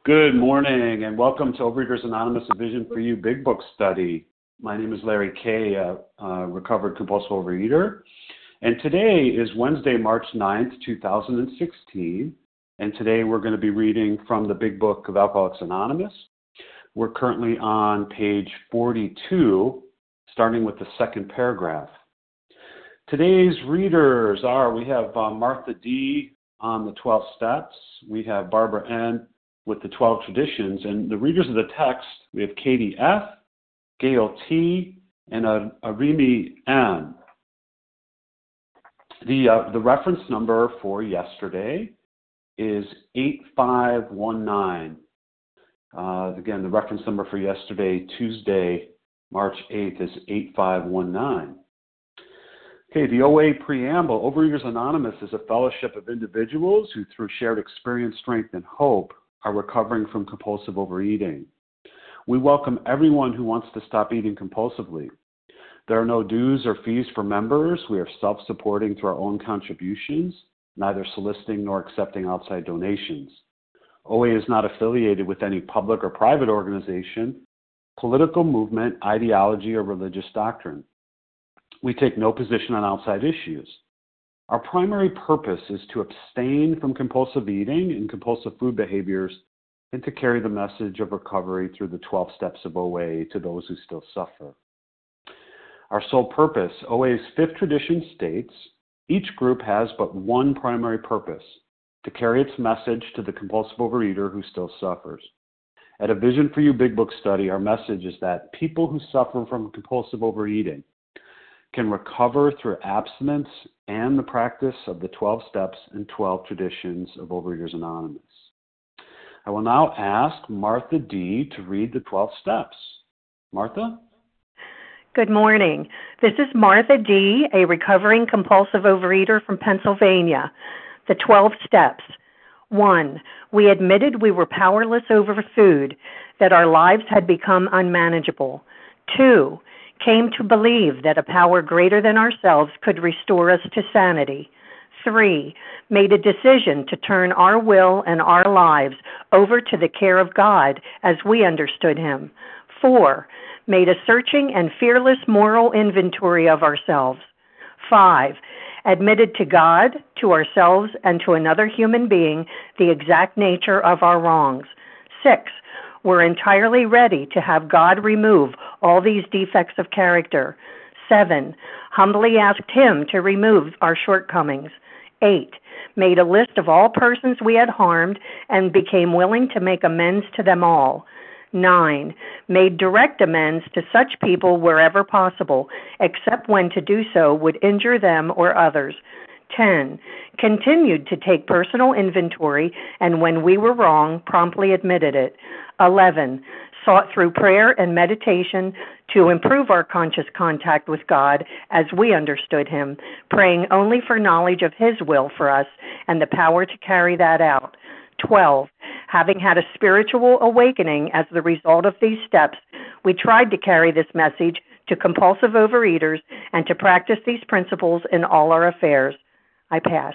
Good morning and welcome to Overeaters Anonymous, a Vision for You Big Book Study. My name is Larry Kay, a recovered compulsive overeater. And today is Wednesday, March 9th, 2016. And today we're going to be reading from the Big Book of Alcoholics Anonymous. We're currently on page 42, starting with the second paragraph. Today's readers we have Martha D. on the 12 steps. We have Barbara N. with the 12 traditions. And the readers of the text, we have Katie F., Gail T., and Arimi M. The reference number for yesterday is 8519. Again, the reference number for yesterday, Tuesday, March 8th, is 8519. Okay, the OA Preamble. Overeaters Anonymous is a fellowship of individuals who, through shared experience, strength, and hope, are recovering from compulsive overeating. We welcome everyone who wants to stop eating compulsively. There are no dues or fees for members. We are self-supporting through our own contributions, neither soliciting nor accepting outside donations. OA is not affiliated with any public or private organization, political movement, ideology, or religious doctrine. We take no position on outside issues. Our primary purpose is to abstain from compulsive eating and compulsive food behaviors and to carry the message of recovery through the 12 steps of OA to those who still suffer. Our sole purpose, OA's fifth tradition states, each group has but one primary purpose, to carry its message to the compulsive overeater who still suffers. At a Vision for You Big Book Study, our message is that people who suffer from compulsive overeating can recover through abstinence and the practice of the 12 steps and 12 traditions of Overeaters Anonymous. I will now ask Martha D. to read the 12 steps. Martha? Good morning. This is Martha D., a recovering compulsive overeater from Pennsylvania. The 12 steps. 1. We admitted we were powerless over food, that our lives had become unmanageable. 2. Came to believe that a power greater than ourselves could restore us to sanity. 3. Made a decision to turn our will and our lives over to the care of God as we understood Him. 4. Made a searching and fearless moral inventory of ourselves. 5. Admitted to God, to ourselves, and to another human being the exact nature of our wrongs. 6. We're entirely ready to have God remove all these defects of character. 7. Humbly asked Him to remove our shortcomings. 8. Made a list of all persons we had harmed and became willing to make amends to them all. 9. Made direct amends to such people wherever possible, except when to do so would injure them or others. 10. Continued to take personal inventory, and when we were wrong, promptly admitted it. 11. Sought through prayer and meditation to improve our conscious contact with God as we understood Him, praying only for knowledge of His will for us and the power to carry that out. 12. Having had a spiritual awakening as the result of these steps, we tried to carry this message to compulsive overeaters and to practice these principles in all our affairs. I pass.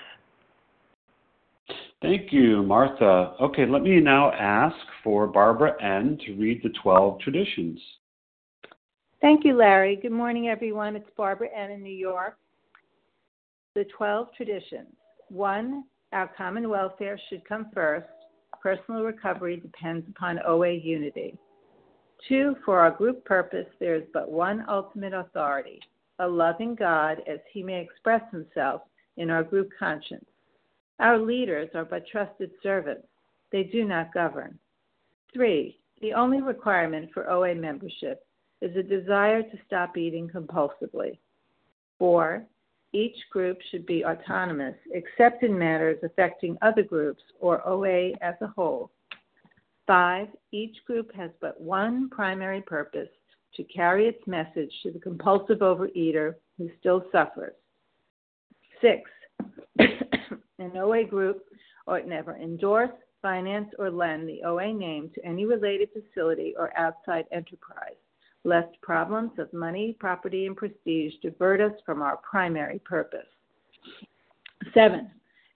Thank you, Martha. Okay, let me now ask for Barbara N. to read the 12 traditions. Thank you, Larry. Good morning, everyone. It's Barbara N. in New York. The 12 traditions. 1. Our common welfare should come first. Personal recovery depends upon OA unity. 2. For our group purpose, there is but one ultimate authority, a loving God as He may express Himself in our group conscience. Our leaders are but trusted servants. They do not govern. 3. The only requirement for OA membership is a desire to stop eating compulsively. 4. Each group should be autonomous, except in matters affecting other groups or OA as a whole. 5. Each group has but one primary purpose, to carry its message to the compulsive overeater who still suffers. 6. An OA group ought never endorse, finance, or lend the OA name to any related facility or outside enterprise, lest problems of money, property, and prestige divert us from our primary purpose. 7.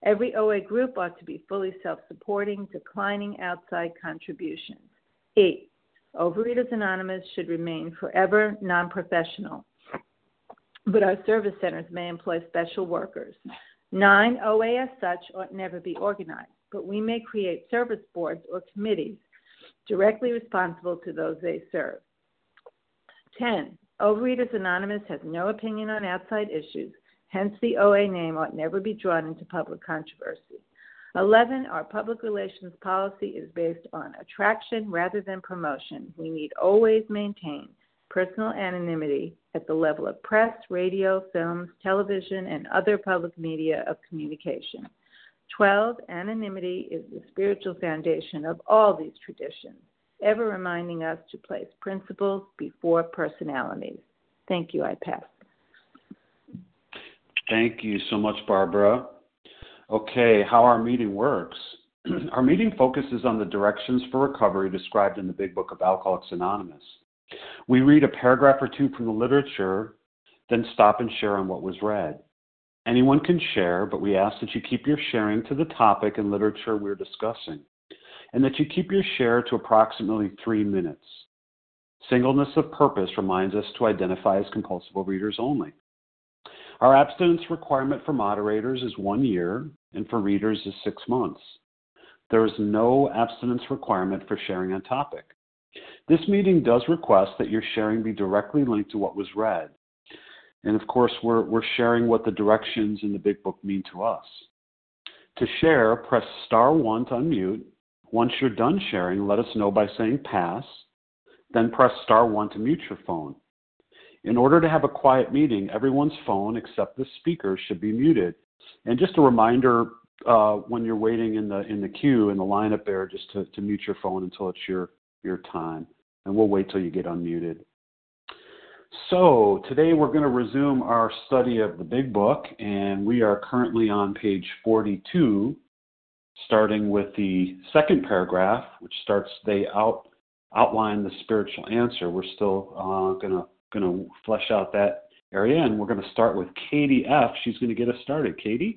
Every OA group ought to be fully self-supporting, declining outside contributions. 8, Overeaters Anonymous should remain forever non-professional, but our service centers may employ special workers. 9, OA as such ought never be organized, but we may create service boards or committees directly responsible to those they serve. 10, Overeaters Anonymous has no opinion on outside issues, hence the OA name ought never be drawn into public controversy. 11, our public relations policy is based on attraction rather than promotion. We need always maintain personal anonymity at the level of press, radio, films, television, and other public media of communication. 12, anonymity is the spiritual foundation of all these traditions, ever reminding us to place principles before personalities. Thank you. I pass. Thank you so much, Barbara. Okay, how our meeting works. Our meeting focuses on the directions for recovery described in the Big Book of Alcoholics Anonymous. We read a paragraph or two from the literature, then stop and share on what was read. Anyone can share, but we ask that you keep your sharing to the topic and literature we're discussing, and that you keep your share to approximately 3 minutes. Singleness of purpose reminds us to identify as compulsive readers only. Our abstinence requirement for moderators is 1 year, and for readers is 6 months. There is no abstinence requirement for sharing on topic. This meeting does request that your sharing be directly linked to what was read. And of course, we're sharing what the directions in the Big Book mean to us. To share, press *1 to unmute. Once you're done sharing, let us know by saying pass. Then press *1 to mute your phone. In order to have a quiet meeting, everyone's phone except the speaker should be muted. And just a reminder, when you're waiting in the queue, in the lineup there, just to mute your phone until it's your time. And we'll wait till you get unmuted. So today we're going to resume our study of the Big Book, and we are currently on page 42, starting with the second paragraph, which starts, they outline the spiritual answer. We're still going to flesh out that area, and we're going to start with Katie F. She's going to get us started. Katie?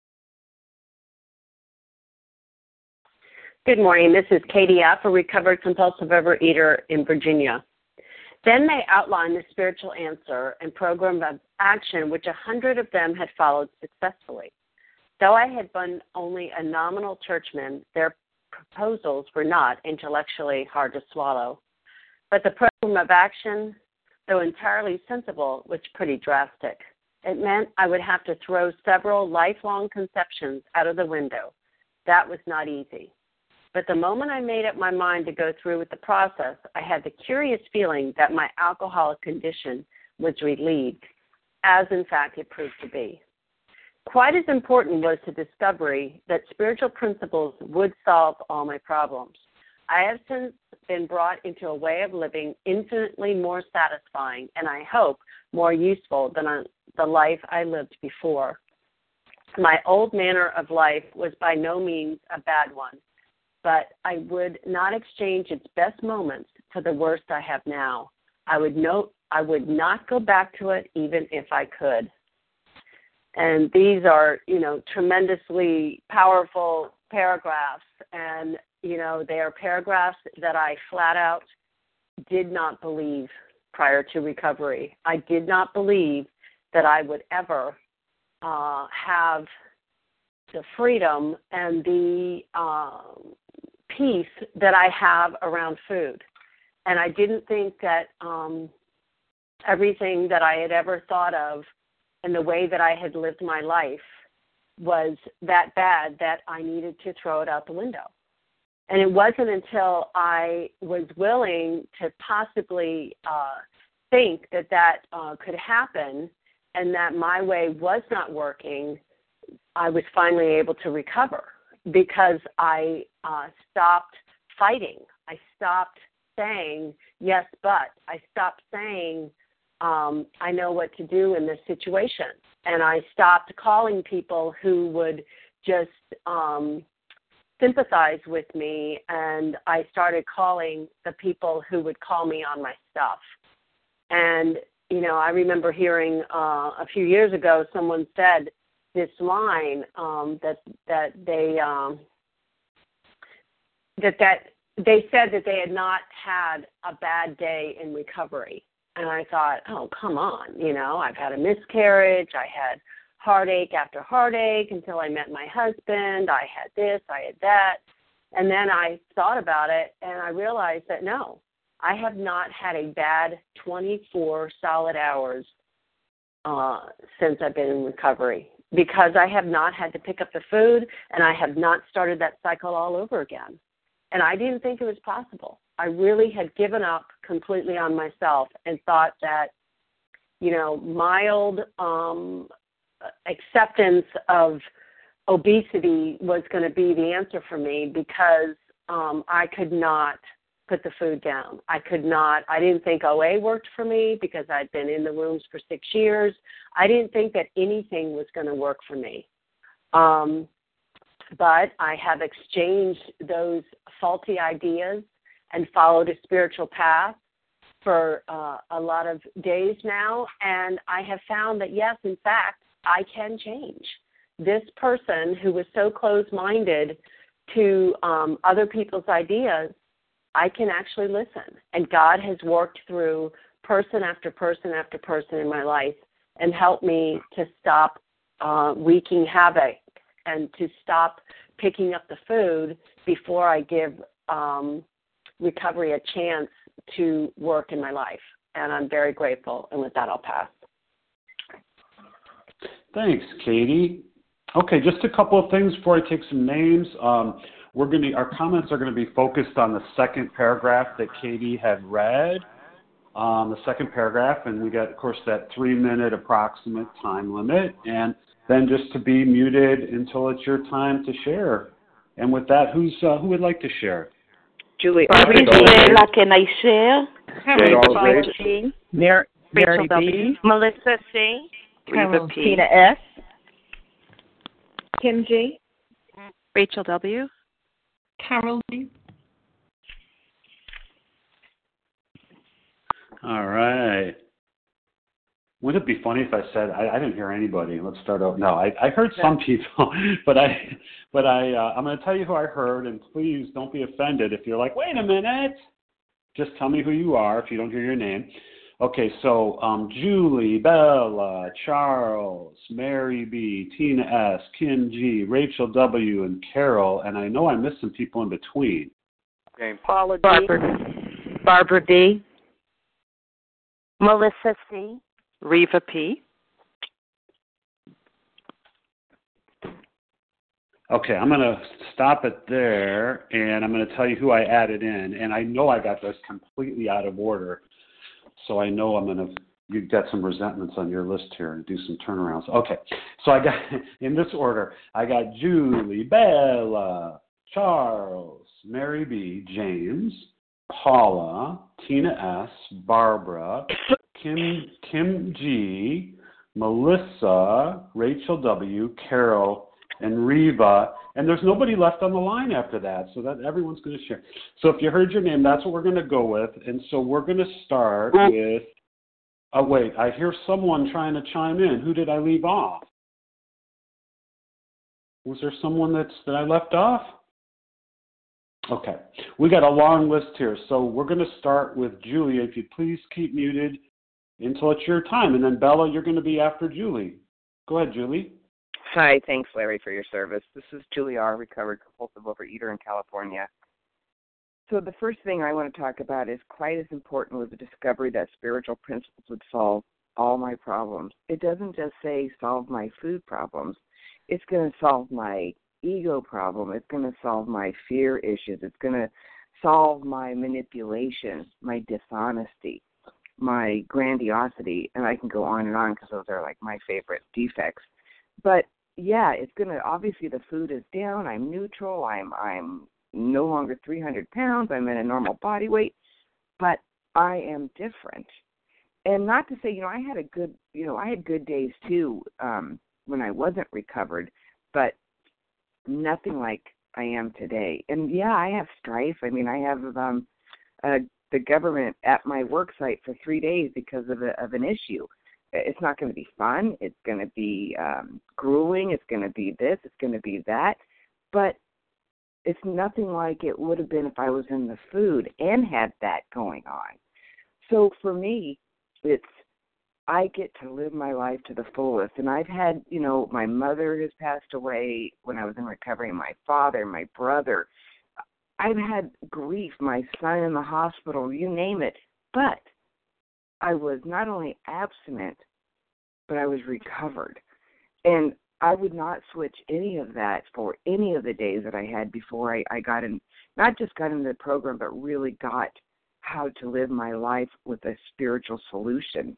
Good morning. This is Katie F., a recovered compulsive overeater in Virginia. Then they outlined the spiritual answer and program of action, which 100 of them had followed successfully. Though I had been only a nominal churchman, their proposals were not intellectually hard to swallow. But the program of action, though entirely sensible, was pretty drastic. It meant I would have to throw several lifelong conceptions out of the window. That was not easy. But the moment I made up my mind to go through with the process, I had the curious feeling that my alcoholic condition was relieved, as in fact it proved to be. Quite as important was the discovery that spiritual principles would solve all my problems. I have since been brought into a way of living infinitely more satisfying and, I hope, more useful than the life I lived before. My old manner of life was by no means a bad one, but I would not exchange its best moments for the worst I have now. I would not go back to it even if I could. And these are, tremendously powerful paragraphs. And, they are paragraphs that I flat out did not believe prior to recovery. I did not believe that I would ever have the freedom and the peace that I have around food. And I didn't think that everything that I had ever thought of and the way that I had lived my life was that bad that I needed to throw it out the window. And it wasn't until I was willing to possibly think that could happen and that my way was not working, I was finally able to recover, because I stopped fighting. I stopped saying, yes, but. I stopped saying, I know what to do in this situation. And I stopped calling people who would just sympathize with me, and I started calling the people who would call me on my stuff. And, I remember hearing a few years ago someone said, this line that they said that they had not had a bad day in recovery. And I thought, oh, come on, I've had a miscarriage, I had heartache after heartache until I met my husband, I had this, I had that. And then I thought about it, and I realized that, no, I have not had a bad 24 solid hours since I've been in recovery, because I have not had to pick up the food, and I have not started that cycle all over again. And I didn't think it was possible. I really had given up completely on myself and thought that, mild acceptance of obesity was going to be the answer for me, because I could not put the food down. I didn't think OA worked for me because I'd been in the rooms for 6 years. I didn't think that anything was going to work for me. But I have exchanged those faulty ideas and followed a spiritual path for a lot of days now, and I have found that, yes, in fact, I can change. This person who was so closed-minded to other people's ideas, I can actually listen. And God has worked through person after person after person in my life and helped me to stop wreaking havoc and to stop picking up the food before I give recovery a chance to work in my life. And I'm very grateful. And with that, I'll pass. Thanks, Katie. Okay, just a couple of things before I take some names. Our comments are going to be focused on the second paragraph that Katie had read, the second paragraph, and we got, of course, that 3-minute approximate time limit, and then just to be muted until it's your time to share. And with that, who would like to share? Julie. Can I share? Mary Rachel W. B. Melissa C. Reva P. Tina S. Kim G. Rachel W. Carol D. All right. Wouldn't it be funny if I said I didn't hear anybody? Let's start out. No, I heard some people, but I'm going to tell you who I heard, and please don't be offended if you're like, wait a minute. Just tell me who you are if you don't hear your name. Okay, so Julie, Bella, Charles, Mary B, Tina S, Kim G, Rachel W, and Carol, and I know I missed some people in between. Paula D. Barbara D. Melissa C. Reva P. Okay, I'm going to stop it there, and I'm going to tell you who I added in. And I know I got this completely out of order, so I know you've got some resentments on your list here and do some turnarounds. Okay, so I got, in this order, I got Julie, Bella, Charles, Mary B, James, Paula, Tina S, Barbara, Kim G, Melissa, Rachel W, Carol, and Reva, and there's nobody left on the line after that, so that everyone's going to share. So if you heard your name, that's what we're going to go with, and so we're going to start with, wait, I hear someone trying to chime in. Who did I leave off? Was there someone that I left off? Okay, we got a long list here, so we're going to start with Julie. If you'd please keep muted until it's your time, and then Bella, you're going to be after Julie. Go ahead, Julie. Hi, thanks, Larry, for your service. This is Julie R., recovered compulsive overeater in California. So the first thing I want to talk about is quite as important was the discovery that spiritual principles would solve all my problems. It doesn't just say solve my food problems. It's going to solve my ego problem. It's going to solve my fear issues. It's going to solve my manipulation, my dishonesty, my grandiosity, and I can go on and on because those are like my favorite defects. But yeah, it's going to, obviously the food is down. I'm neutral. I'm no longer 300 pounds. I'm in a normal body weight, but I am different. And not to say, I had good days too when I wasn't recovered, but nothing like I am today. And yeah, I have strife. I mean, I have the government at my work site for 3 days because of an issue. it's not going to be fun. It's going to be grueling. It's going to be this. It's going to be that. But it's nothing like it would have been if I was in the food and had that going on. So for me, I get to live my life to the fullest. And I've had, my mother has passed away when I was in recovery, my father, my brother. I've had grief, my son in the hospital, you name it. But I was not only abstinent, but I was recovered. And I would not switch any of that for any of the days that I had before I got in, not just got into the program, but really got how to live my life with a spiritual solution.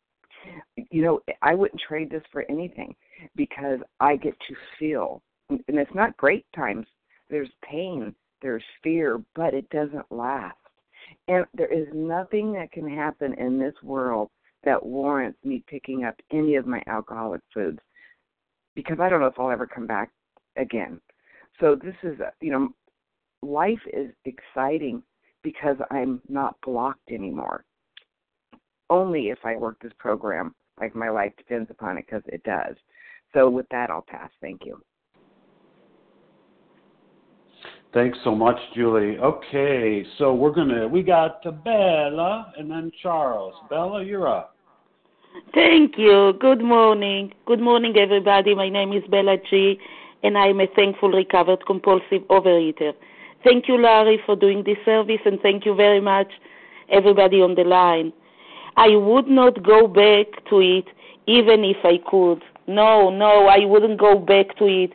I wouldn't trade this for anything because I get to feel, and it's not great times. There's pain, there's fear, but it doesn't last. And there is nothing that can happen in this world that warrants me picking up any of my alcoholic foods because I don't know if I'll ever come back again. So this is, life is exciting because I'm not blocked anymore. Only if I work this program, like my life depends upon it, because it does. So with that, I'll pass. Thank you. Thanks so much, Julie. Okay, so we got Bella and then Charles. Bella, you're up. Thank you. Good morning. Good morning, everybody. My name is Bella G., and I'm a thankful recovered compulsive overeater. Thank you, Larry, for doing this service, and thank you very much, everybody on the line. I would not go back to it even if I could. No, I wouldn't go back to it.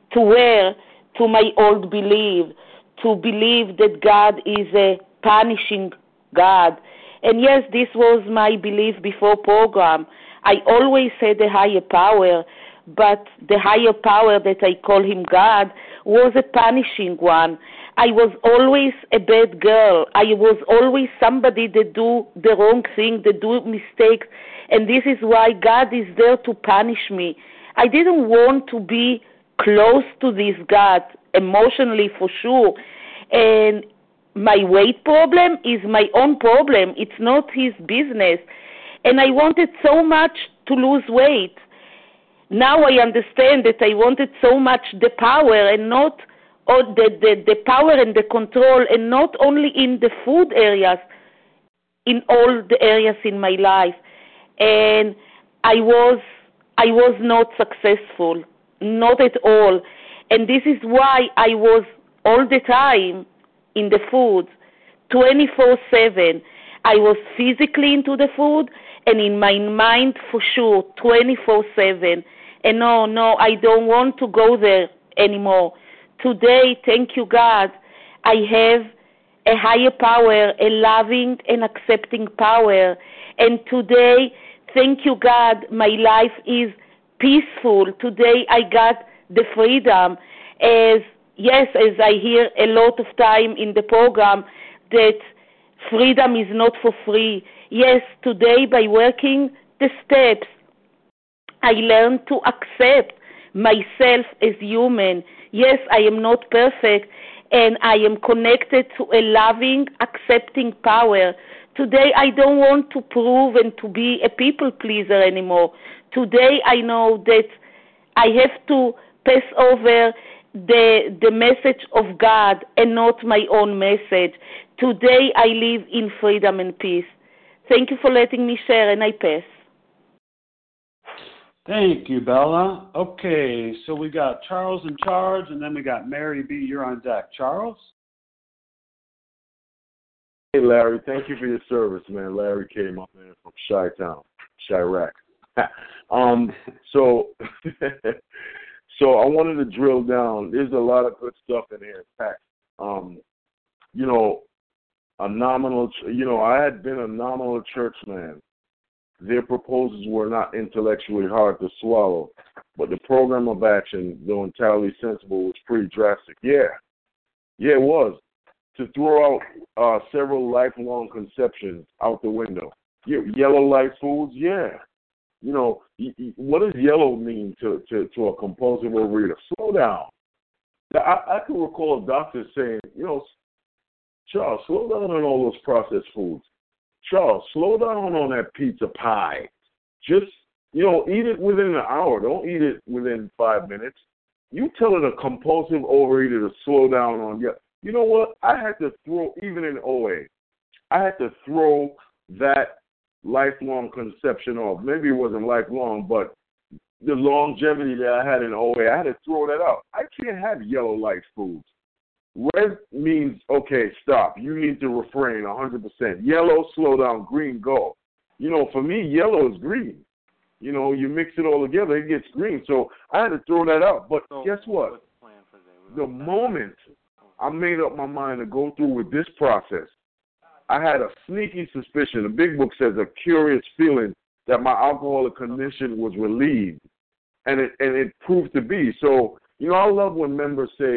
To my old belief, to believe that God is a punishing God. And yes, this was my belief before program. I always had a higher power, but the higher power that I call him God was a punishing one. I was always a bad girl. I was always somebody that do the wrong thing, that do mistakes, and this is why God is there to punish me. I didn't want to be close to this God, emotionally for sure, and my weight problem is my own problem. It's not his business, and I wanted so much to lose weight. Now I understand that I wanted so much the power and not the power and the control, and not only in the food areas, in all the areas in my life. And I was not successful, not at all. And this is why I was all the time in the food, 24/7. I was physically into the food, and in my mind for sure, 24/7. And no, I don't want to go there anymore. Today, thank you, God, I have a higher power, a loving and accepting power. And today, thank you, God, my life is peaceful. Today, I got the freedom. As I hear a lot of time in the program that freedom is not for free. Yes, today, by working the steps, I learned to accept myself as human. Yes, I am not perfect, and I am connected to a loving, accepting power. Today, I don't want to prove and to be a people pleaser anymore. Today, I know that I have to pass over the message of God and not my own message. Today, I live in freedom and peace. Thank you for letting me share, and I pass. Thank you, Bella. Okay, so we got Charles in charge, and then we got Mary B. You're on deck. Charles? Hey, Larry. Thank you for your service, man. Larry K., my man from Chi-Town, Chirac. So I wanted to drill down. There's a lot of good stuff in here. Packed. I had been a nominal church man. Their proposals were not intellectually hard to swallow, but the program of action, though entirely sensible, was pretty drastic. Yeah, it was. To throw out several lifelong conceptions out the window. Yellow light foods, yeah. What does yellow mean to a compulsive overeater? Slow down. I can recall a doctor saying, Charles, slow down on all those processed foods. Charles, slow down on that pizza pie. Just, eat it within an hour. Don't eat it within 5 minutes. You telling a compulsive overeater to slow down on you know what? I had to throw, even in OA, I had to throw that lifelong conception off. Maybe it wasn't lifelong, but the longevity that I had in OA, I had to throw that out. I can't have yellow light foods. Red means, okay, stop. You need to refrain 100%. Yellow, slow down. Green, go. For me, yellow is green. You mix it all together, it gets green. So I had to throw that out. But guess what? The moment I made up my mind to go through with this process, I had a sneaky suspicion. The Big Book says a curious feeling that my alcoholic condition was relieved. And it proved to be. So, I love when members say,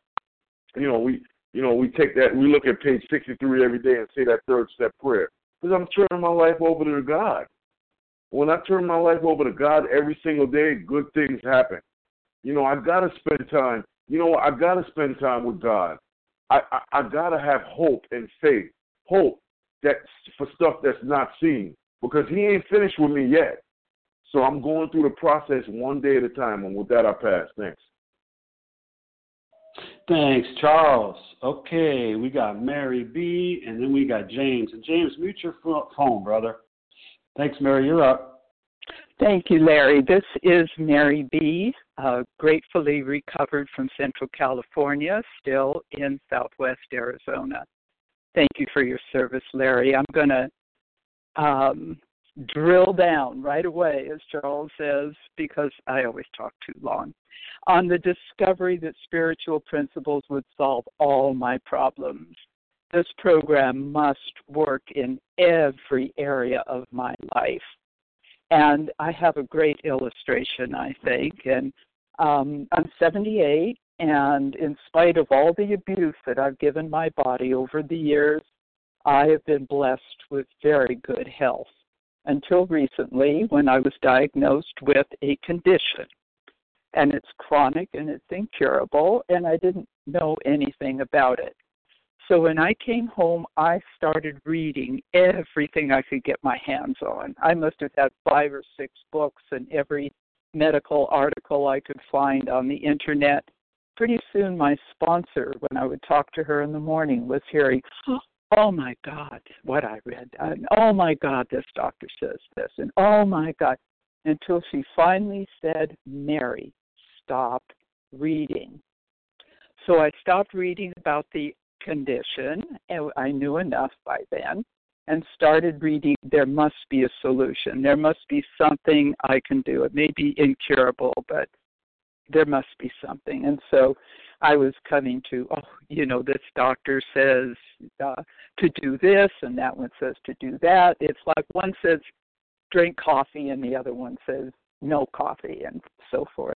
we take that, we look at page 63 every day and say that third step prayer. Because I'm turning my life over to God. When I turn my life over to God every single day, good things happen. I got to spend time. I got to spend time with God. I got to have hope and faith. Hope that for stuff that's not seen. Because he ain't finished with me yet. So I'm going through the process one day at a time. And with that, I pass. Thanks. Thanks, Charles. Okay, we got Mary B, and then we got James. And James, mute your phone, brother. Thanks, Mary. You're up. Thank you, Larry. This is Mary B., gratefully recovered from Central California, still in Southwest Arizona. Thank you for your service, Larry. I'm going to drill down right away, as Charles says, because I always talk too long, on the discovery that spiritual principles would solve all my problems. This program must work in every area of my life. And I have a great illustration, I think. And I'm 78, and in spite of all the abuse that I've given my body over the years, I have been blessed with very good health until recently when I was diagnosed with a condition. And it's chronic and it's incurable, and I didn't know anything about it. So when I came home, I started reading everything I could get my hands on. I must have had 5 or 6 books and every medical article I could find on the Internet. Pretty soon my sponsor, when I would talk to her in the morning, was hearing, oh, my God, what I read. And, oh, my God, this doctor says this. And, oh, my God, until she finally said, Mary, stop reading. So I stopped reading about the condition, and I knew enough by then, and started reading there must be a solution. There must be something I can do. It may be incurable, but there must be something. And so I was coming to, this doctor says to do this, and that one says to do that. It's like one says drink coffee, and the other one says no coffee, and so forth.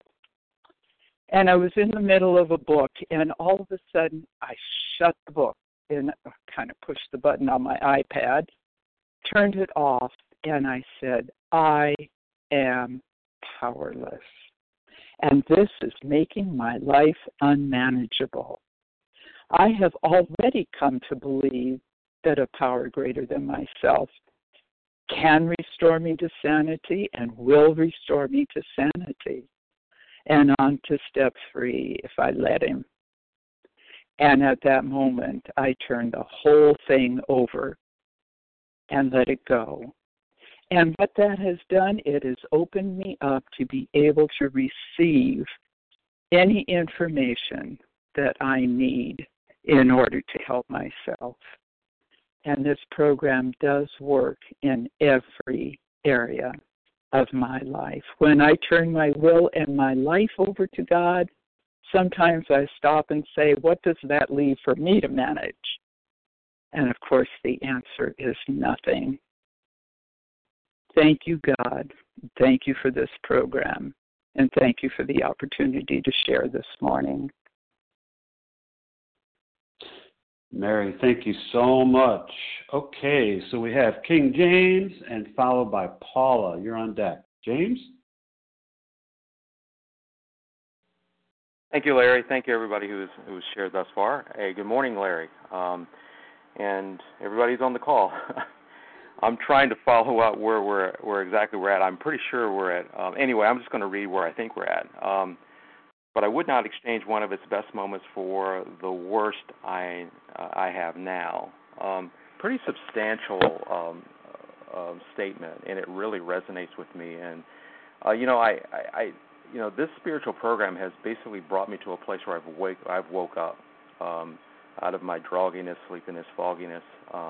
And I was in the middle of a book, and all of a sudden I shut the book and kind of pushed the button on my iPad, turned it off, and I said, I am powerless. And this is making my life unmanageable. I have already come to believe that a power greater than myself can restore me to sanity and will restore me to sanity. And on to step 3, if I let him. And at that moment, I turned the whole thing over and let it go. And what that has done, it has opened me up to be able to receive any information that I need in order to help myself. And this program does work in every area of my life. When I turn my will and my life over to God, sometimes I stop and say, what does that leave for me to manage? And of course, the answer is nothing. Thank you, God. Thank you for this program. And thank you for the opportunity to share this morning. Mary, thank you so much. Okay, so we have King James and followed by Paula. You're on deck. James? Thank you, Larry. Thank you, everybody who's shared thus far. Hey, good morning, Larry. And everybody's on the call. I'm trying to follow up where exactly we're at. I'm pretty sure we're at. Anyway, I'm just going to read where I think we're at. But I would not exchange one of its best moments for the worst I have now. Pretty substantial statement, and it really resonates with me. And this spiritual program has basically brought me to a place where I've woke up out of my drogginess, sleepiness, fogginess.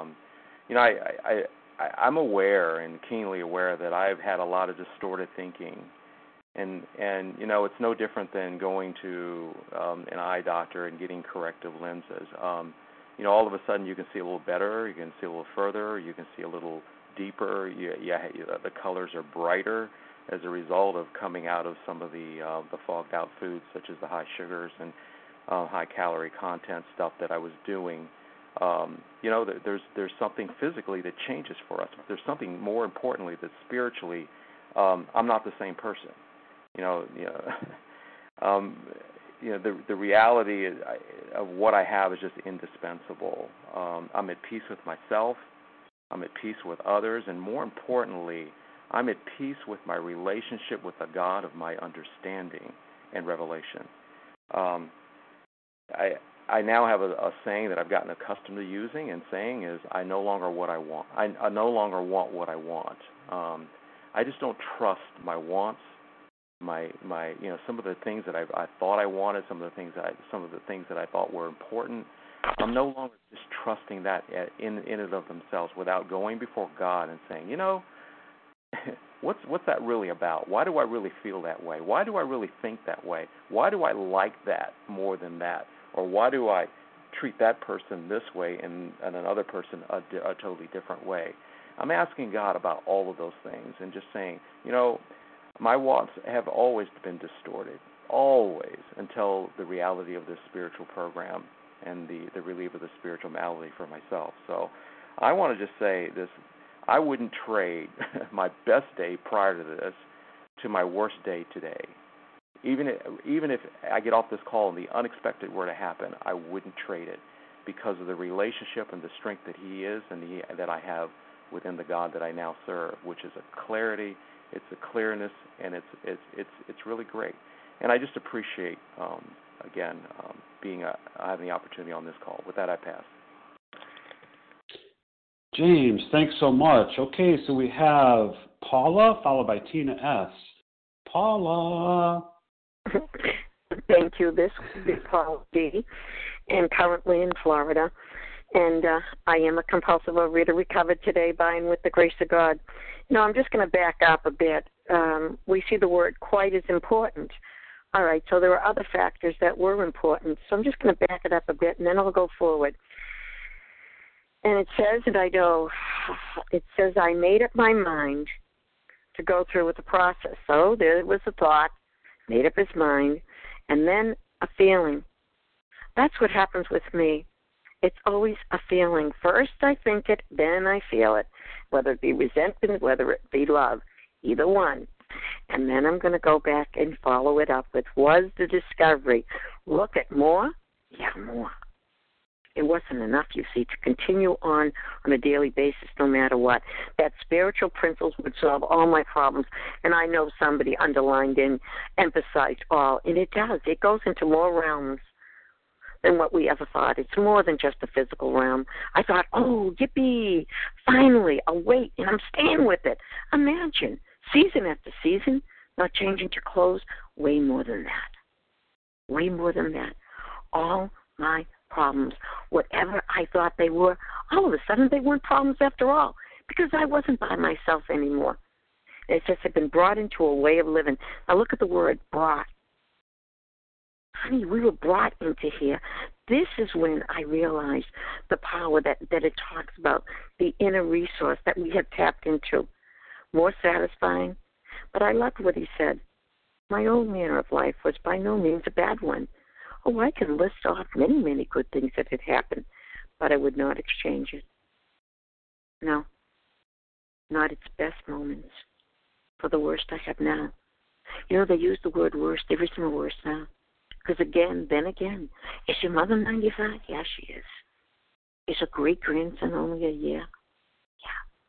I'm aware and keenly aware that I've had a lot of distorted thinking. And it's no different than going to an eye doctor and getting corrective lenses. All of a sudden you can see a little better, you can see a little further, you can see a little deeper. The colors are brighter as a result of coming out of some of the fogged out foods, such as the high sugars and high calorie content stuff that I was doing. There's something physically that changes for us. There's something more importantly that spiritually, I'm not the same person. The reality of what I have is just indispensable. I'm at peace with myself. I'm at peace with others, and more importantly, I'm at peace with my relationship with the God of my understanding and revelation. I now have a saying that I've gotten accustomed to using, and saying is, I no longer what I want. I no longer want what I want. I just don't trust my wants. My some of the things that I thought I wanted, some of the things that I thought were important, I'm no longer just trusting that in and of themselves, without going before God and saying, what's that really about? Why do I really feel that way? Why do I really think that way? Why do I like that more than that? Or why do I treat that person this way and another person a totally different way? I'm asking God about all of those things and just saying, my wants have always been distorted, always, until the reality of this spiritual program and the relief of the spiritual malady for myself. So I want to just say this, I wouldn't trade my best day prior to this to my worst day today. Even if I get off this call and the unexpected were to happen, I wouldn't trade it, because of the relationship and the strength that He is and that I have within the God that I now serve, which is a clarity, it's a clearness, and it's really great. And I just appreciate having the opportunity on this call. With that, I pass. James, thanks so much. Okay, so we have Paula followed by Tina S. Paula. Thank you. This is Paula D. and currently in Florida. And I am a compulsive overeater, recovered today by and with the grace of God. I'm just going to back up a bit. We see the word quite as important. All right, so there are other factors that were important. So I'm just going to back it up a bit, and then I'll go forward. And it says I made up my mind to go through with the process. So there was a thought, made up his mind, and then a feeling. That's what happens with me. It's always a feeling. First I think it, then I feel it, whether it be resentment, whether it be love, either one. And then I'm going to go back and follow it up with, was the discovery. Look at more? Yeah, more. It wasn't enough, you see, to continue on a daily basis no matter what. That spiritual principles would solve all my problems. And I know somebody underlined and emphasized all. And it does. It goes into more realms than what we ever thought. It's more than just a physical realm. I thought, oh, yippee, finally, I'll wait, and I'm staying with it. Imagine, season after season, not changing your clothes, way more than that. Way more than that. All my problems, whatever I thought they were, all of a sudden they weren't problems after all, because I wasn't by myself anymore. It's just I've been brought into a way of living. Now look at the word brought. Honey, we were brought into here. This is when I realized the power that it talks about, the inner resource that we have tapped into. More satisfying. But I loved what he said. My old manner of life was by no means a bad one. Oh, I can list off many, many good things that had happened, but I would not exchange it. No, not its best moments for the worst I have now. They use the word worst. There isn't a worst now. Because then again, is your mother 95? Yeah, she is. Is her great-grandson only a year? Yeah.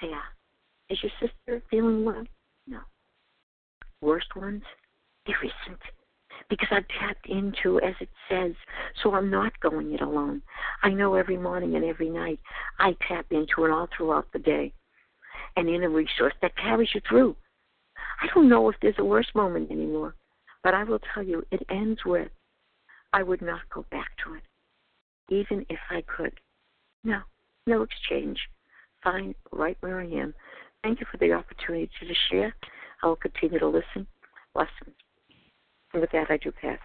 Yeah. Is your sister feeling well? No. Worst ones? There isn't. Because I've tapped into, as it says, so I'm not going it alone. I know every morning and every night I tap into it all throughout the day. And in a resource that carries you through. I don't know if there's a worse moment anymore, but I will tell you, it ends with, I would not go back to it, even if I could. No exchange. Fine, right where I am. Thank you for the opportunity to share. I will continue to listen. Blessings. And with that, I do pass.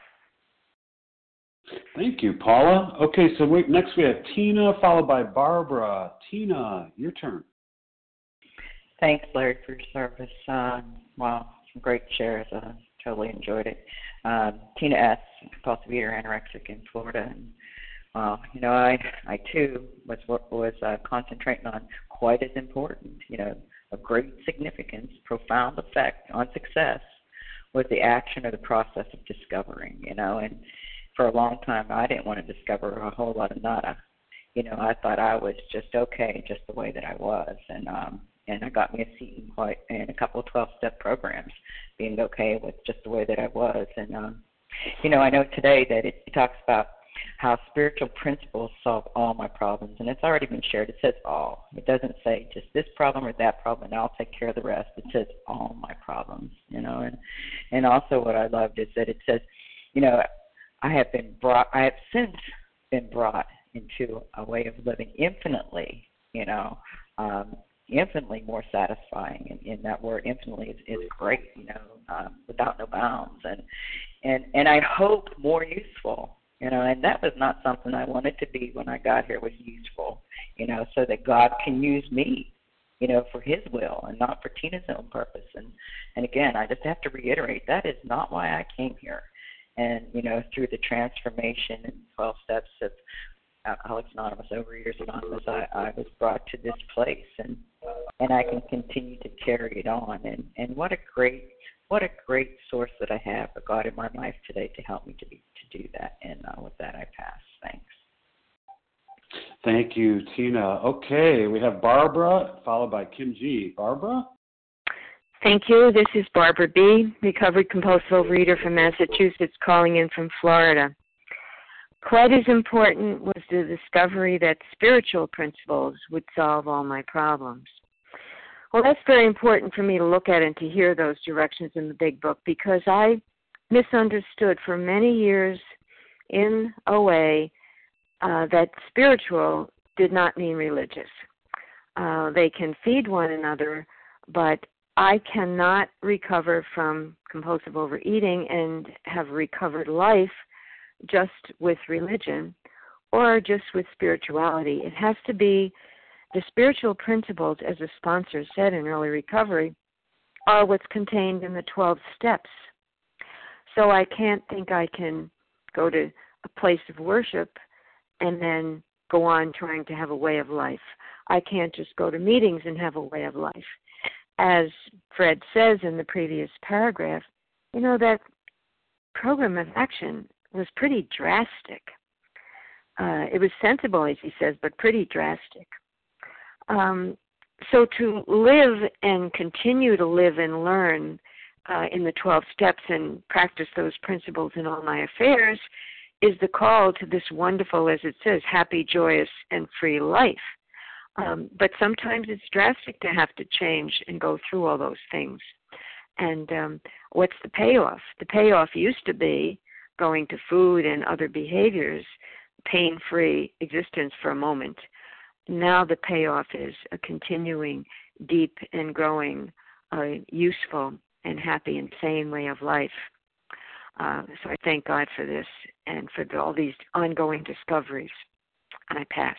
Thank you, Paula. Okay, so next we have Tina, followed by Barbara. Tina, your turn. Thanks, Larry, for your service. Wow, some great shares. Totally enjoyed it. Tina S., compulsive eater, anorexic in Florida. And, I too was concentrating on quite as important, of great significance, profound effect on success was the action or the process of discovering, and for a long time I didn't want to discover a whole lot of nada. I thought I was just okay, just the way that I was, and I got me a seat in a couple of 12-step programs, being okay with just the way that I was. And, I know today that it talks about how spiritual principles solve all my problems, and it's already been shared. It says all. It doesn't say just this problem or that problem, and I'll take care of the rest. It says all my problems, and also what I loved is that it says, I have since been brought into a way of living infinitely, infinitely more satisfying, and that word infinitely is great, without no bounds, and I hope more useful, and that was not something I wanted to be when I got here, was useful, so that God can use me, for His will and not for Tina's own purpose. And again, I just have to reiterate, that is not why I came here. And, through the transformation and 12 steps of Alcoholics Anonymous, Overeaters Anonymous, I was brought to this place, and I can continue to carry it on. And what a great source that I have, a God in my life today to help me to do that. And with that, I pass. Thanks. Thank you, Tina. Okay, we have Barbara, followed by Kim G. Barbara? Thank you. This is Barbara B., recovered compulsive overeater from Massachusetts, calling in from Florida. Quite as important was the discovery that spiritual principles would solve all my problems. Well, that's very important for me to look at and to hear those directions in the Big Book, because I misunderstood for many years in OA that spiritual did not mean religious. They can feed one another, but I cannot recover from compulsive overeating and have recovered life just with religion or just with spirituality. It has to be the spiritual principles, as the sponsor said in early recovery, are what's contained in the 12 steps. So I can't think I can go to a place of worship and then go on trying to have a way of life. I can't just go to meetings and have a way of life. As Fred says in the previous paragraph, that program of action was pretty drastic. It was sensible, as he says, but pretty drastic. So to live and continue to live and learn in the 12 steps and practice those principles in all my affairs is the call to this wonderful, as it says, happy, joyous, and free life. But sometimes it's drastic to have to change and go through all those things. And what's the payoff? The payoff used to be going to food and other behaviors, pain-free existence for a moment. Now the payoff is a continuing, deep and growing, useful and happy and sane way of life. So I thank God for this and for all these ongoing discoveries. And I pass.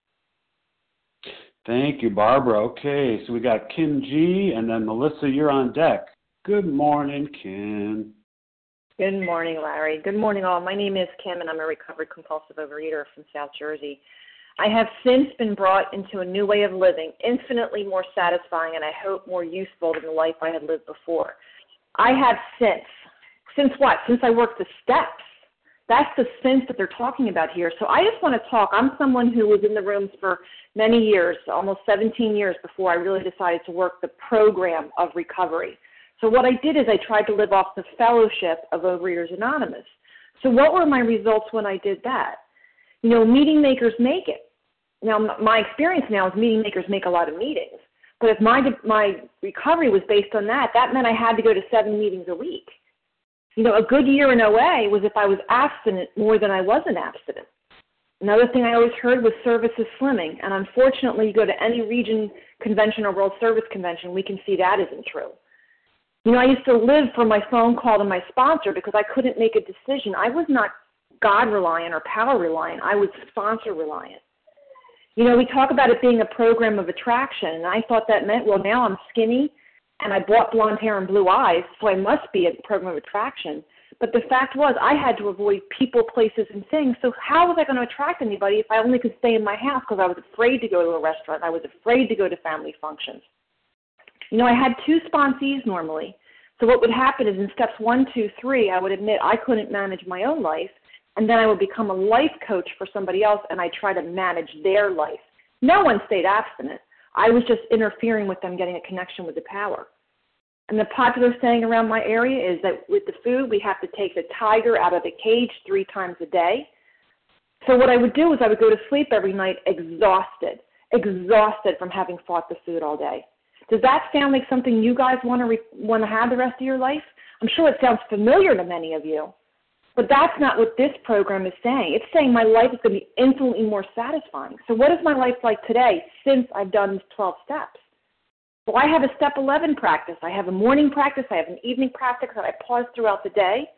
Thank you, Barbara. Okay, so we got Kim G. and then Melissa, you're on deck. Good morning, Kim. Good morning, Larry. Good morning, all. My name is Kim, and I'm a recovered compulsive overeater from South Jersey. I have since been brought into a new way of living, infinitely more satisfying and I hope more useful than the life I had lived before. I have since what? Since I worked the steps. That's the sense that they're talking about here. So I just want to talk. I'm someone who was in the rooms for many years, almost 17 years before I really decided to work the program of recovery. So what I did is I tried to live off the fellowship of Overeaters Anonymous. So what were my results when I did that? You know, meeting makers make it. Now, my experience now is meeting makers make a lot of meetings. But if my recovery was based on that, that meant I had to go to 7 meetings a week. You know, a good year in OA was if I was abstinent more than I wasn't abstinent. Another thing I always heard was service is slimming. And unfortunately, you go to any region convention or World Service Convention, we can see that isn't true. You know, I used to live for my phone call to my sponsor because I couldn't make a decision. I was not God-reliant or power-reliant. I was sponsor-reliant. You know, we talk about it being a program of attraction, and I thought that meant, well, now I'm skinny, and I bought blonde hair and blue eyes, so I must be a program of attraction. But the fact was I had to avoid people, places, and things, so how was I going to attract anybody if I only could stay in my house because I was afraid to go to a restaurant, I was afraid to go to family functions. You know, I had 2 sponsees normally, so what would happen is in steps 1, 2, 3, I would admit I couldn't manage my own life, and then I would become a life coach for somebody else, and I'd try to manage their life. No one stayed abstinent. I was just interfering with them getting a connection with the power. And the popular saying around my area is that with the food, we have to take the tiger out of the cage 3 times a day. So what I would do is I would go to sleep every night exhausted from having fought the food all day. Does that sound like something you guys want to have the rest of your life? I'm sure it sounds familiar to many of you. But that's not what this program is saying. It's saying my life is going to be infinitely more satisfying. So what is my life like today since I've done these 12 steps? Well, I have a step 11 practice. I have a morning practice. I have an evening practice that I pause throughout the day.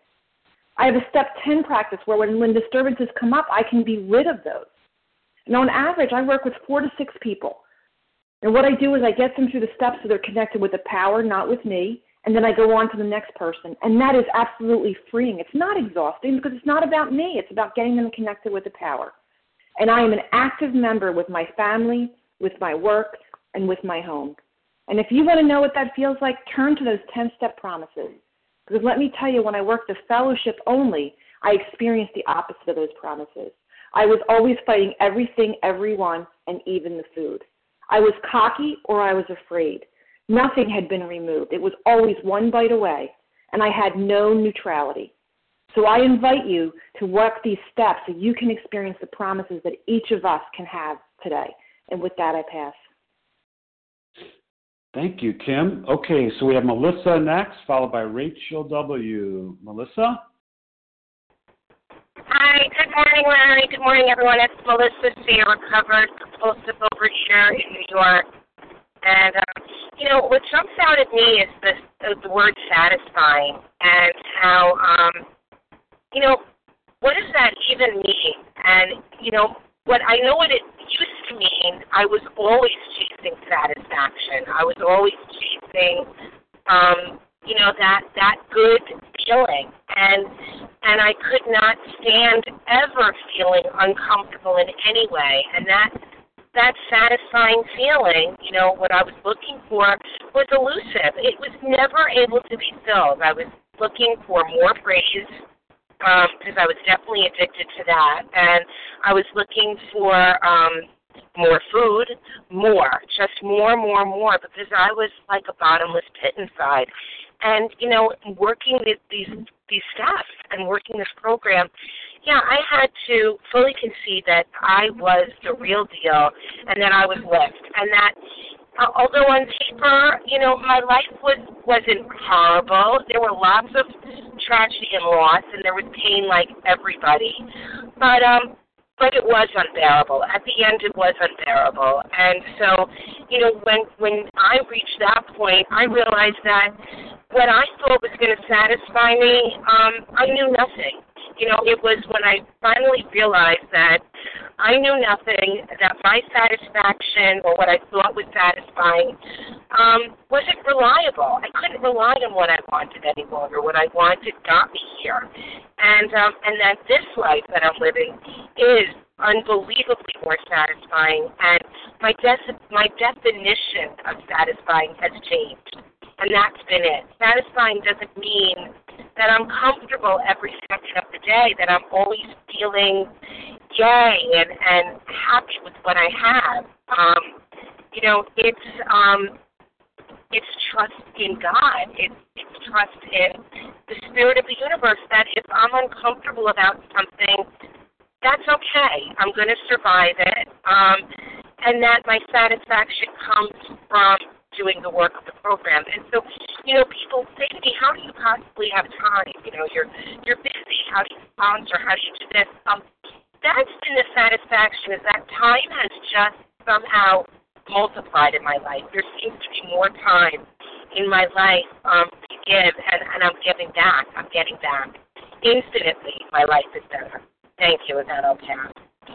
I have a step 10 practice where when disturbances come up, I can be rid of those. And on average, I work with 4 to 6 people. And what I do is I get them through the steps so they're connected with the power, not with me. And then I go on to the next person. And that is absolutely freeing. It's not exhausting because it's not about me. It's about getting them connected with the power. And I am an active member with my family, with my work, and with my home. And if you want to know what that feels like, turn to those 10-step promises. Because let me tell you, when I worked the fellowship only, I experienced the opposite of those promises. I was always fighting everything, everyone, and even the food. I was cocky or I was afraid. Nothing had been removed. It was always one bite away, and I had no neutrality. So I invite you to work these steps so you can experience the promises that each of us can have today. And with that, I pass. Thank you, Kim. Okay, so we have Melissa next, followed by Rachel W. Melissa? Hi, good morning, Larry. Good morning, everyone. It's Melissa C., a recovered compulsive overeater in New York. And, what jumps out at me is the word satisfying and how, what does that even mean? And, what I know what it used to mean, I was always chasing satisfaction. I was always chasing, that good feeling. And I could not stand ever feeling uncomfortable in any way. And that satisfying feeling, what I was looking for was elusive. It was never able to be filled. I was looking for more praise because I was definitely addicted to that. And I was looking for more food, just more, because I was like a bottomless pit inside. And, working these steps and working this program, I had to fully concede that I was the real deal and that I was lift. And that, although on paper, my life wasn't horrible. There were lots of tragedy and loss, and there was pain like everybody. But it was unbearable. At the end, it was unbearable. And so, when I reached that point, I realized that what I thought was going to satisfy me, I knew nothing. It was when I finally realized that I knew nothing, that my satisfaction or what I thought was satisfying wasn't reliable. I couldn't rely on what I wanted any longer. What I wanted got me here. And that this life that I'm living is unbelievably more satisfying, and my definition of satisfying has changed. And that's been it. Satisfying doesn't mean that I'm comfortable every second of the day, that I'm always feeling yay and happy with what I have. It's trust in God. It's trust in the spirit of the universe that if I'm uncomfortable about something, that's okay. I'm going to survive it. And that my satisfaction comes from doing the work of the program. And so, people say to me, how do you possibly have time? You're busy. How do you sponsor? How do you do this? That's been the satisfaction, is that time has just somehow multiplied in my life. There seems to be more time in my life to give, and I'm giving back. I'm getting back. Infinitely, my life is better. Thank you, and that I'll pass.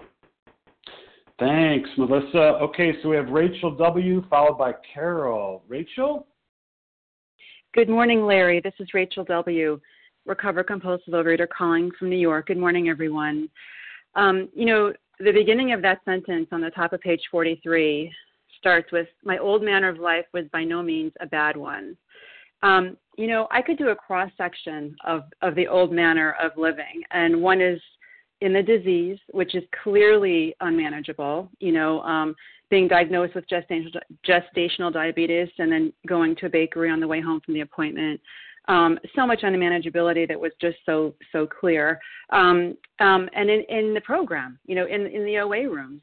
Thanks, Melissa. Okay, so we have Rachel W. followed by Carol. Rachel? Good morning, Larry. This is Rachel W., recovered compulsive overeater calling from New York. Good morning, everyone. The beginning of that sentence on the top of page 43 starts with, my old manner of life was by no means a bad one. I could do a cross-section of the old manner of living, and one is in the disease, which is clearly unmanageable, being diagnosed with gestational diabetes and then going to a bakery on the way home from the appointment. So much unmanageability that was just so clear. And in the program, in the OA rooms,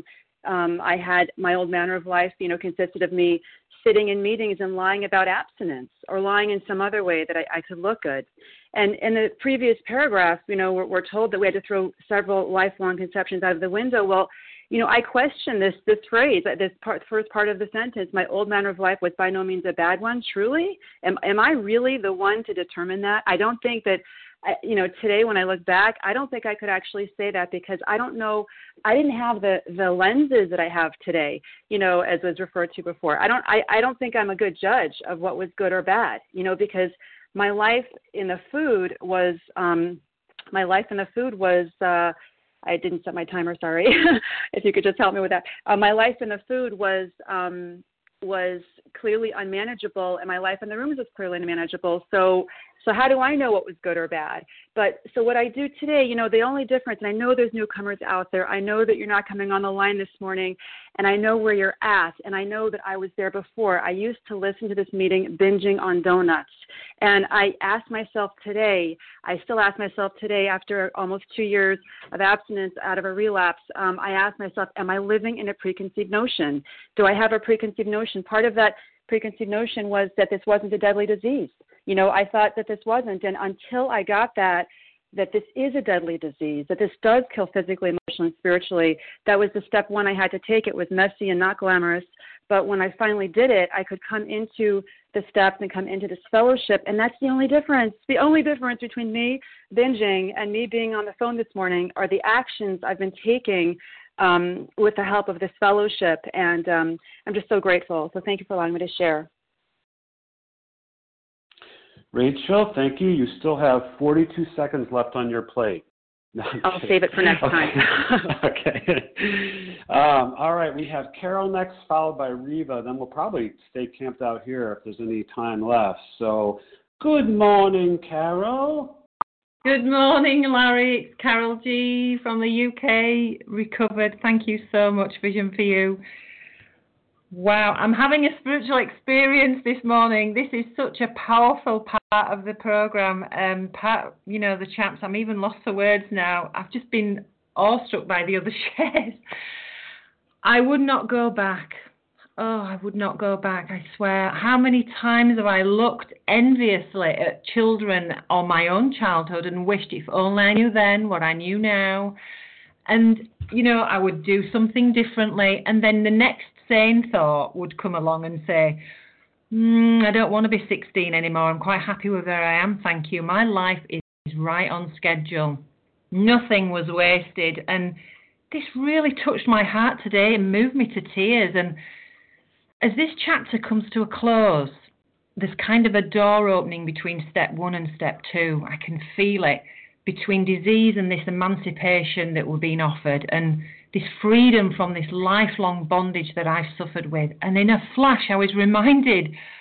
I had my old manner of life, consisted of me sitting in meetings and lying about abstinence or lying in some other way that I could look good. And in the previous paragraph, we're told that we had to throw several lifelong conceptions out of the window. Well, I question this phrase, first part of the sentence, my old manner of life was by no means a bad one. Truly? Am I really the one to determine that? I don't think that, today when I look back, I don't think I could actually say that, because I don't know, I didn't have the lenses that I have today, as was referred to before. I don't think I'm a good judge of what was good or bad, because my life in the food was, I didn't set my timer, sorry. If you could just help me with that. My life in the food was clearly unmanageable, and my life in the rooms was clearly unmanageable. So how do I know what was good or bad? But so what I do today, the only difference, and I know there's newcomers out there, I know that you're not coming on the line this morning, and I know where you're at, and I know that I was there before. I used to listen to this meeting binging on donuts, and I still ask myself today, after almost 2 years of abstinence out of a relapse, I ask myself, am I living in a preconceived notion? Do I have a preconceived notion? Part of that preconceived notion was that this wasn't a deadly disease. I thought that this wasn't, and until I got that this is a deadly disease, that this does kill physically, emotionally, and spiritually, that was the step one I had to take. It was messy and not glamorous, but when I finally did it, I could come into the steps and come into this fellowship, and that's the only difference. The only difference between me binging and me being on the phone this morning are the actions I've been taking with the help of this fellowship, and I'm just so grateful. So thank you for allowing me to share. Rachel, thank you. You still have 42 seconds left on your plate. I'll save it for next time. Okay. All right, we have Carol next, followed by Reva. Then we'll probably stay camped out here if there's any time left. So, good morning, Carol. Good morning, Larry. It's Carol G. from the UK, recovered. Thank you so much, Vision for You. Wow, I'm having a spiritual experience this morning. This is such a powerful part of the program. The chants, I'm even lost for words now. I've just been awestruck by the other shares. I would not go back. Oh, I would not go back, I swear. How many times have I looked enviously at children or my own childhood and wished if only I knew then what I knew now. And, I would do something differently. And then the next sane thought would come along and say, I don't want to be 16 anymore. I'm quite happy with where I am, thank you. My life is right on schedule. Nothing was wasted. And this really touched my heart today and moved me to tears. And as this chapter comes to a close, there's kind of a door opening between step 1 and step 2. I can feel it, between disease and this emancipation that we're being offered, and this freedom from this lifelong bondage that I've suffered with. And in a flash, I was reminded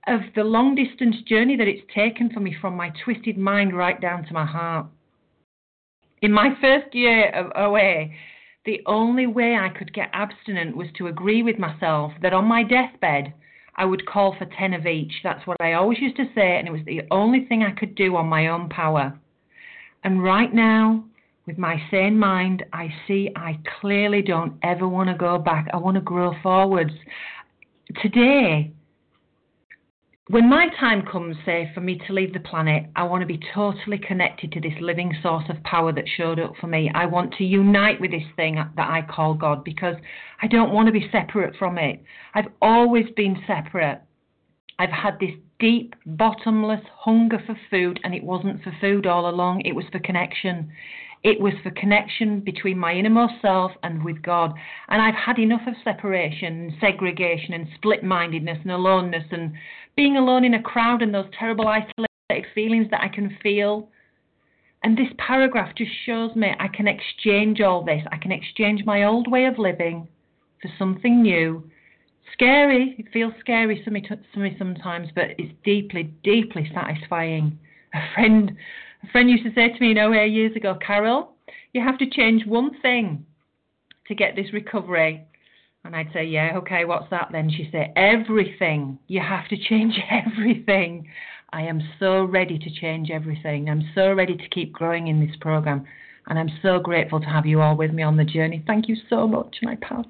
of the long distance journey that it's taken for me from my twisted mind right down to my heart. In my first year of OA, the only way I could get abstinent was to agree with myself that on my deathbed, I would call for 10 of each. That's what I always used to say, and it was the only thing I could do on my own power. And right now, with my sane mind, I see I clearly don't ever want to go back. I want to grow forwards. Today, when my time comes, say, for me to leave the planet, I want to be totally connected to this living source of power that showed up for me. I want to unite with this thing that I call God, because I don't want to be separate from it. I've always been separate. I've had this deep, bottomless hunger for food, and it wasn't for food all along. It was for connection. It was for connection between my innermost self and with God. And I've had enough of separation and segregation and split-mindedness and aloneness and being alone in a crowd and those terrible isolated feelings that I can feel. And this paragraph just shows me I can exchange all this. I can exchange my old way of living for something new. Scary. It feels scary to me sometimes, but it's deeply, deeply satisfying. A friend used to say to me in OA years ago, Carol, you have to change one thing to get this recovery. And I'd say, yeah, okay, what's that then? She'd say, everything. You have to change everything. I am so ready to change everything. I'm so ready to keep growing in this program. And I'm so grateful to have you all with me on the journey. Thank you so much, my pal.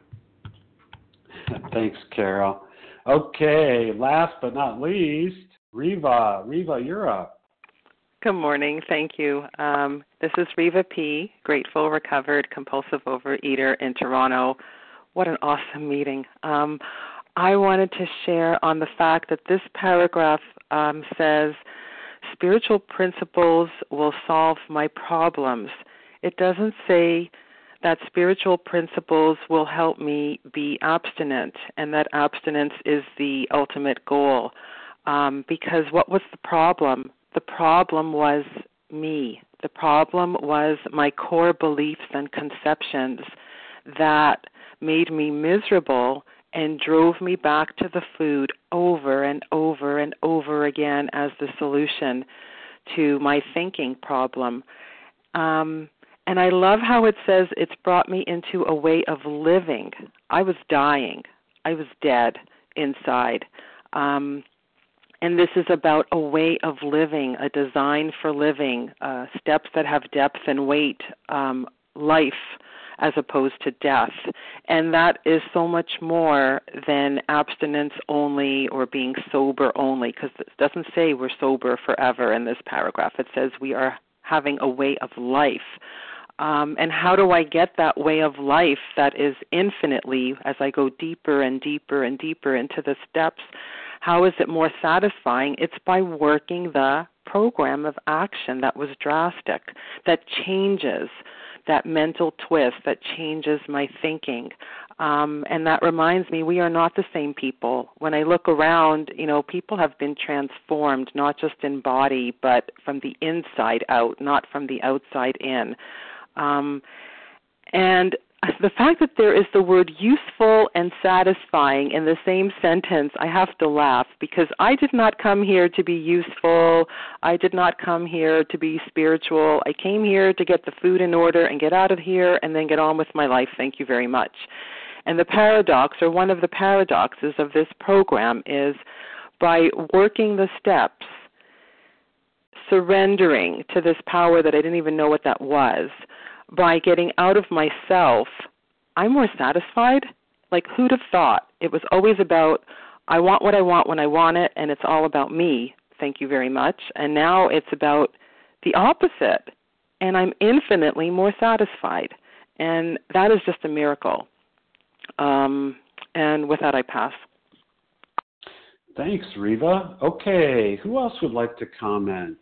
Thanks, Carol. Okay, last but not least, Riva. Riva, you're up. Good morning. Thank you. This is Riva P., grateful, recovered, compulsive overeater in Toronto. What an awesome meeting. I wanted to share on the fact that this paragraph says, spiritual principles will solve my problems. It doesn't say that spiritual principles will help me be abstinent and that abstinence is the ultimate goal. Because what was the problem? The problem was me. The problem was my core beliefs and conceptions that made me miserable and drove me back to the food over and over and over again as the solution to my thinking problem. And I love how it says it's brought me into a way of living. I was dying. I was dead inside. And this is about a way of living, a design for living, steps that have depth and weight, life as opposed to death. And that is so much more than abstinence only or being sober only, because it doesn't say we're sober forever in this paragraph. It says we are having a way of life. And how do I get that way of life that is infinitely, as I go deeper and deeper and deeper into the steps, how is it more satisfying? It's by working the program of action that was drastic, that changes that mental twist, that changes my thinking. And that reminds me, we are not the same people. When I look around, people have been transformed, not just in body, but from the inside out, not from the outside in. And the fact that there is the word useful and satisfying in the same sentence, I have to laugh, because I did not come here to be useful. I did not come here to be spiritual. I came here to get the food in order and get out of here and then get on with my life. Thank you very much. And the paradox, or one of the paradoxes of this program, is by working the steps, surrendering to this power that I didn't even know what that was, by getting out of myself, I'm more satisfied. Like, who'd have thought? It was always about, I want what I want when I want it, and it's all about me. Thank you very much. And now it's about the opposite, and I'm infinitely more satisfied. And that is just a miracle. And with that, I pass. Thanks, Riva. Okay, who else would like to comment?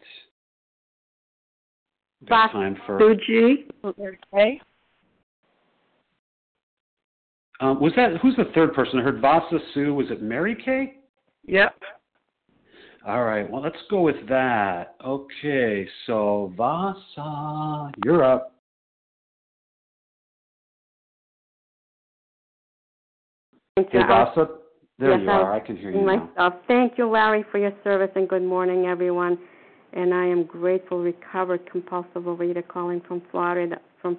Time for Suji. Okay. Who's the third person? I heard Vasa Sue. Was it Mary Kay? Yep. All right. Well, let's go with that. Okay. So Vasa, you're up. Hey, Vasa. There you are. I can hear you now. Thank you, Larry, for your service, and good morning, everyone. And I am grateful, recovered compulsive overeater calling from Florida.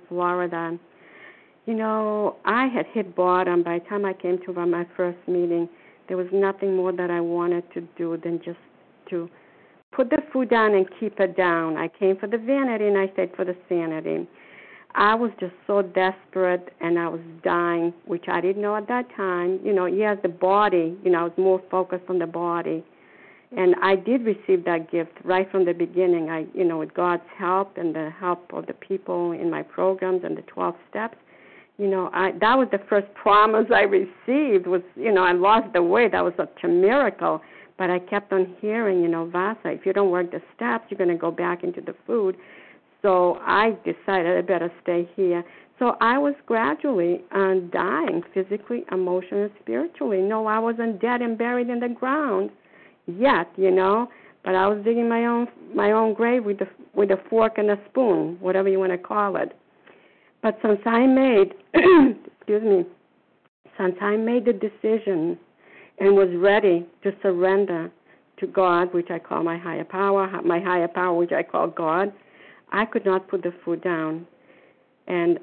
You know, I had hit bottom. By the time I came to my first meeting, there was nothing more that I wanted to do than just to put the food down and keep it down. I came for the vanity, and I stayed for the sanity. I was just so desperate, and I was dying, which I didn't know at that time. You know, yes, the body, you know, I was more focused on the body. And I did receive that gift right from the beginning. With God's help and the help of the people in my programs and the 12 steps, that was the first promise I received was, I lost the weight. That was such a miracle. But I kept on hearing, Vasa, if you don't work the steps, you're going to go back into the food. So I decided I better stay here. So I was gradually dying physically, emotionally, and spiritually. No, I wasn't dead and buried in the ground yet, but I was digging my own grave with a fork and a spoon, whatever you want to call it. But since I made, the decision and was ready to surrender to God, which I call my higher power, which I call God, I could not put the food down. And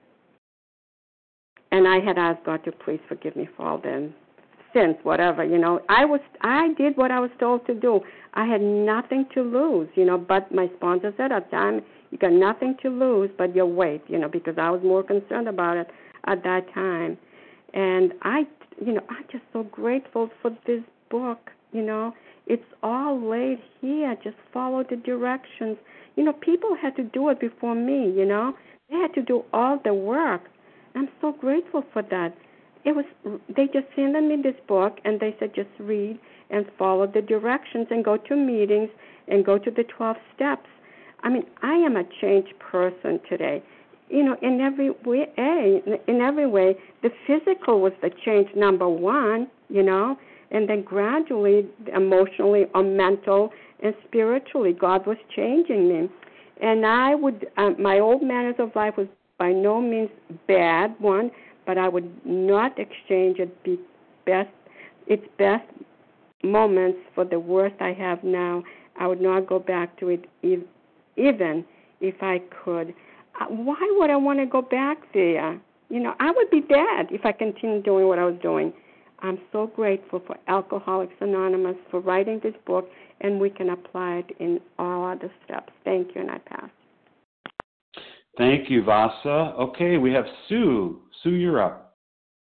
I had asked God to please forgive me for all the sins, whatever, I did what I was told to do. I had nothing to lose, but my sponsor said at the time, you got nothing to lose but your weight, because I was more concerned about it at that time. And I'm just so grateful for this book, It's all laid here. Just follow the directions. People had to do it before me, They had to do all the work. I'm so grateful for that. They just handed me this book, and they said just read and follow the directions and go to meetings and go to the 12 steps. I mean, I am a changed person today. In every way, the physical was the change number one, and then gradually, emotionally or mental and spiritually, God was changing me. And my old manners of life was by no means bad one, but I would not exchange its best moments for the worst I have now. I would not go back to it even if I could. Why would I want to go back there? I would be dead if I continued doing what I was doing. I'm so grateful for Alcoholics Anonymous for writing this book, and we can apply it in all other steps. Thank you, and I pass. Thank you, Vasa. Okay, we have Sue. Sue, you're up.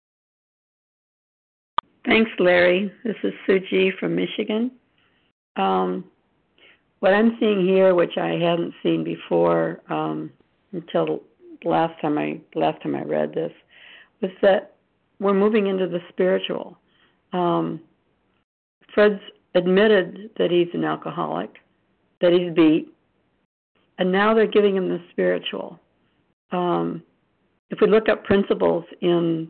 Thanks, Larry. This is Sue G. from Michigan. What I'm seeing here, which I hadn't seen before until last time I read this, was that we're moving into the spiritual. Fred's admitted that he's an alcoholic, that he's beat, and now they're giving him the spiritual. If we look up principles in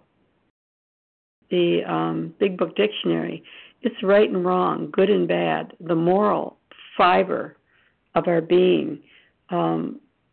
the Big Book Dictionary, it's right and wrong, good and bad, the moral fiber of our being. Bill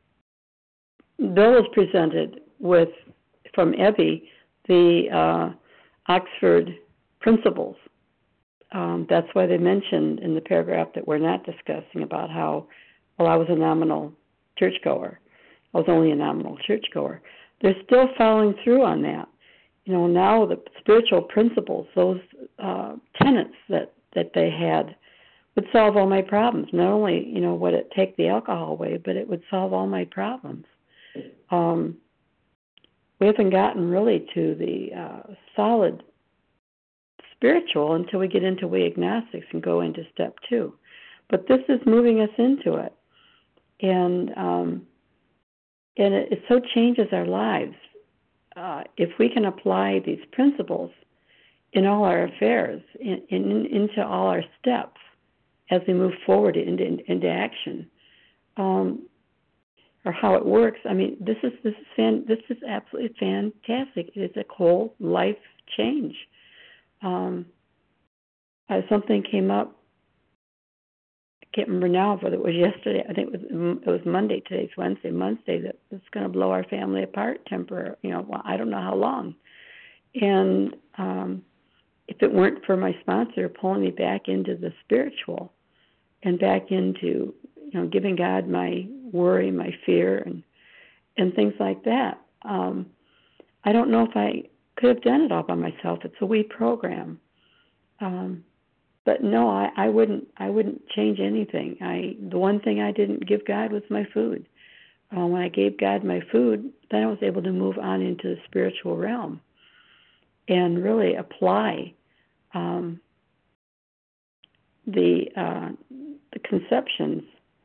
was presented from Evie, the Oxford Principles. That's why they mentioned in the paragraph that we're not discussing about how, I was a nominal churchgoer. I was only a nominal churchgoer. They're still following through on that. Now the spiritual principles, those tenets that they had, would solve all my problems. Not only, would it take the alcohol away, but it would solve all my problems. We haven't gotten really to the solid spiritual until we get into way agnostics and go into step 2. But this is moving us into it. And it so changes our lives. If we can apply these principles in all our affairs, into all our steps as we move forward into action, or how it works. I mean, this is absolutely fantastic. It is a whole life change. Something came up. I can't remember now whether it was yesterday. I think it was Monday. Today's Wednesday. Monday that was going to blow our family apart temporarily. I don't know how long. And if it weren't for my sponsor pulling me back into the spiritual and back into, giving God my worry, my fear, and things like that, I don't know if I could have done it all by myself. It's a WE program. But no, I wouldn't change anything. The one thing I didn't give God was my food. When I gave God my food, then I was able to move on into the spiritual realm and really apply the conceptions,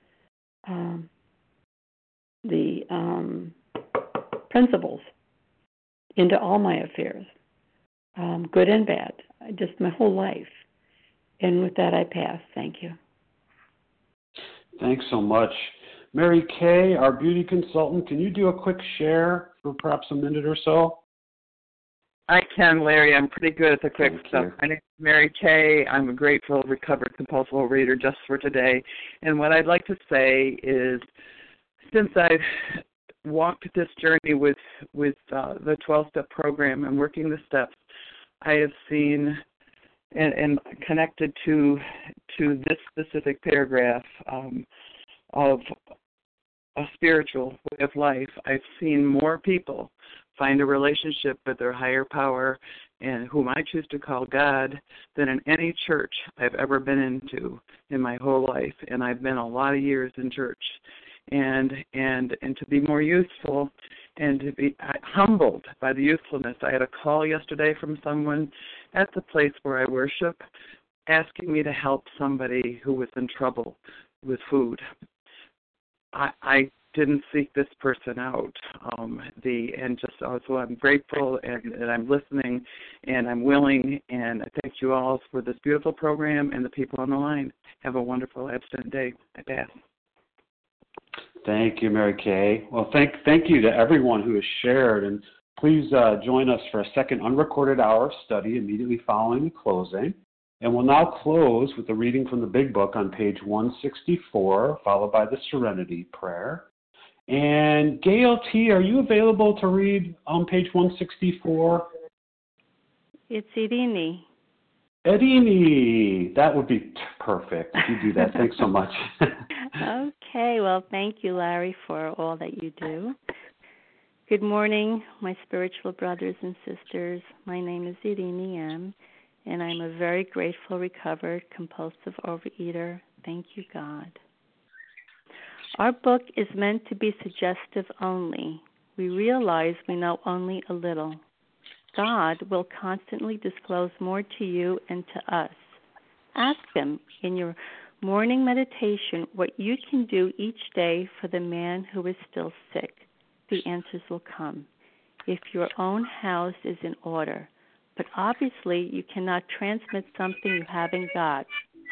the principles into all my affairs, good and bad, just my whole life. And with that, I pass. Thank you. Thanks so much. Mary Kay, our beauty consultant, can you do a quick share for perhaps a minute or so? I can, Larry. I'm pretty good at the quick stuff. My name is Mary Kay. I'm a grateful, recovered compulsive overeater just for today. And what I'd like to say is, since I've walked this journey with the 12-step program and working the steps, I have seen and connected to this specific paragraph of a spiritual way of life. I've seen more people find a relationship with their higher power, and whom I choose to call God, than in any church I've ever been into in my whole life. And I've been a lot of years in church. And to be more useful and to be humbled by the usefulness. I had a call yesterday from someone at the place where I worship asking me to help somebody who was in trouble with food. I didn't seek this person out. So I'm grateful and I'm listening and I'm willing, and I thank you all for this beautiful program and the people on the line. Have a wonderful abstinent day. I pass. Thank you, Mary Kay. Well, thank you to everyone who has shared, and please join us for a second unrecorded hour of study immediately following the closing. And we'll now close with a reading from the Big Book on page 164, followed by the Serenity Prayer. And Gail T., are you available to read on page 164? It's Irini. Irini, that would be perfect if you do that. Thanks so much. Okay, well, thank you, Larry, for all that you do. Good morning, my spiritual brothers and sisters. My name is Irini M., and I'm a very grateful, recovered, compulsive overeater. Thank you, God. Our book is meant to be suggestive only. We realize we know only a little. God will constantly disclose more to you and to us. Ask Him in your morning meditation what you can do each day for the man who is still sick. The answers will come. If your own house is in order, but obviously you cannot transmit something you haven't got.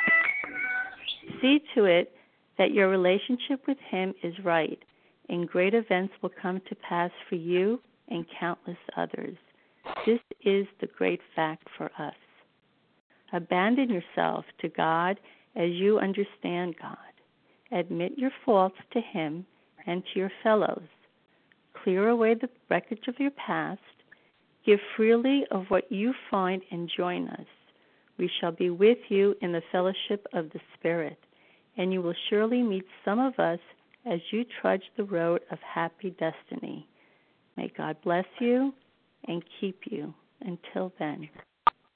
See to it that your relationship with Him is right, and great events will come to pass for you and countless others. This is the great fact for us. Abandon yourself to God as you understand God. Admit your faults to Him and to your fellows. Clear away the wreckage of your past. Give freely of what you find and join us. We shall be with you in the fellowship of the Spirit, and you will surely meet some of us as you trudge the road of happy destiny. May God bless you and keep you. Until then.